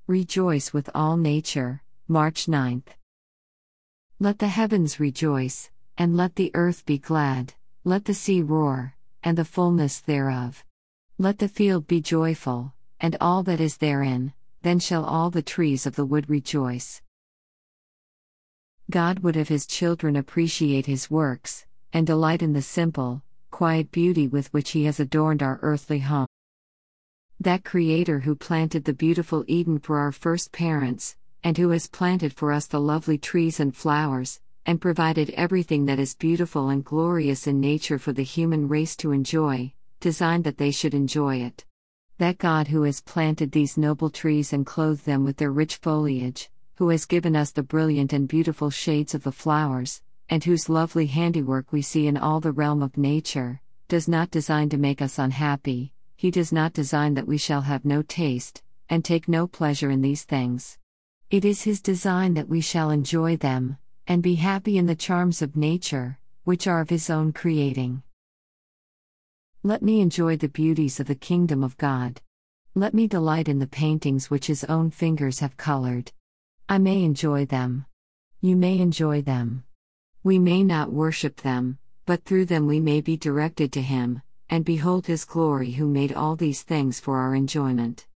Rejoice with all nature, March 9th. Let the heavens rejoice, and let the earth be glad, let the sea roar, and the fullness thereof. Let the field be joyful, and all that is therein, then shall all the trees of the wood rejoice. God would have His children appreciate His works, and delight in the simple, quiet beauty with which He has adorned our earthly home. That Creator who planted the beautiful Eden for our first parents, and who has planted for us the lovely trees and flowers, and provided everything that is beautiful and glorious in nature for the human race to enjoy, designed that they should enjoy it. That God who has planted these noble trees and clothed them with their rich foliage, who has given us the brilliant and beautiful shades of the flowers, and whose lovely handiwork we see in all the realm of nature, does not design to make us unhappy. He does not design that we shall have no taste, and take no pleasure in these things. It is His design that we shall enjoy them, and be happy in the charms of nature, which are of His own creating. Let me enjoy the beauties of the kingdom of God. Let me delight in the paintings which His own fingers have colored. I may enjoy them. You may enjoy them. We may not worship them, but through them we may be directed to Him, and behold His glory who made all these things for our enjoyment.